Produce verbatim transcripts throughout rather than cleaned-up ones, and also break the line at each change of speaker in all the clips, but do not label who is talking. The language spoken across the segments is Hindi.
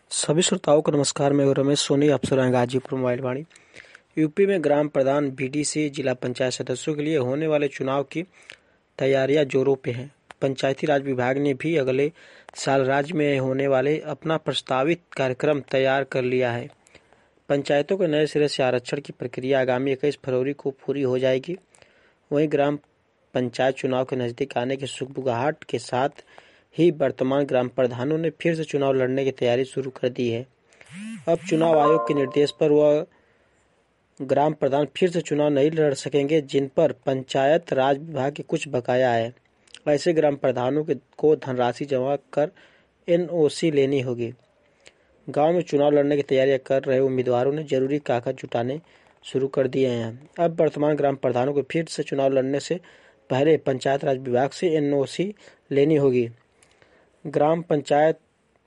सभी श्रोताओं को नमस्कार। मैं हूं रमेश सोनी, आप सुन रहे हैं गाजीपुर मोबाइल वाणी। यूपी में ग्राम प्रधान, बीडीसी, जिला पंचायत सदस्यों के लिए होने वाले चुनाव की तैयारियां जोरों पे हैं। पंचायती राज विभाग ने भी अगले साल राज्य में होने वाले अपना प्रस्तावित कार्यक्रम तैयार कर लिया है। पंचायतों के नए सिरे से आरक्षण की प्रक्रिया आगामी इक्कीस फरवरी को पूरी हो जाएगी। वहीं ग्राम पंचायत चुनाव के नजदीक आने की सुगबुगाहट के साथ ही वर्तमान ग्राम प्रधानों ने फिर से चुनाव लड़ने की तैयारी शुरू कर दी है। अब चुनाव आयोग के निर्देश पर वह ग्राम प्रधान फिर से चुनाव नहीं लड़ सकेंगे जिन पर पंचायत राज विभाग की कुछ बकाया है। ऐसे ग्राम प्रधानों को धनराशि जमा कर एनओसी लेनी होगी। गांव में चुनाव लड़ने की तैयारियां कर रहे उम्मीदवारों ने जरूरी कागज जुटाने शुरू कर दिए हैं। अब वर्तमान ग्राम प्रधानों को फिर से चुनाव लड़ने से पहले पंचायत राज विभाग से एनओसी लेनी होगी। ग्राम पंचायत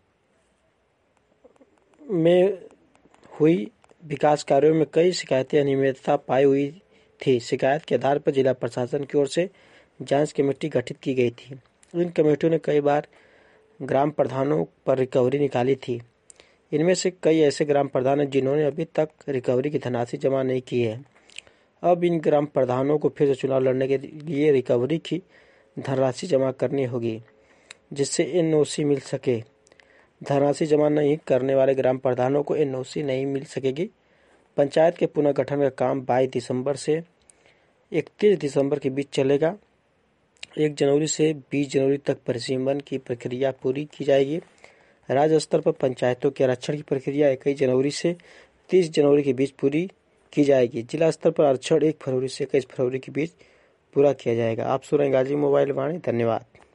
में हुई विकास कार्यों में कई शिकायतें अनियमितता पाई हुई थी। शिकायत के आधार पर जिला प्रशासन की ओर से जांच कमेटी गठित की गई थी। इन कमेटियों ने कई बार ग्राम प्रधानों पर रिकवरी निकाली थी। इनमें से कई ऐसे ग्राम प्रधान हैं जिन्होंने अभी तक रिकवरी की धनराशि जमा नहीं की है। अब इन ग्राम प्रधानों को फिर से चुनाव लड़ने के लिए रिकवरी की धनराशि जमा करनी होगी जिससे एनओसी मिल सके। धनराशि जमा नहीं करने वाले ग्राम प्रधानों को एनओसी नहीं मिल सकेगी। पंचायत के पुनर्गठन का काम बाईस दिसंबर से इकतीस दिसंबर के बीच चलेगा। एक जनवरी से बीस जनवरी तक परिसीमन की प्रक्रिया पूरी की जाएगी। राज्य स्तर पर पंचायतों के आरक्षण की प्रक्रिया इक्कीस जनवरी से तीस जनवरी के बीच पूरी की जाएगी। जिला स्तर पर आरक्षण एक फरवरी से इक्कीस फरवरी के बीच पूरा किया जाएगा। आप सुन रहे हैं गाजी मोबाइल वाणी। धन्यवाद।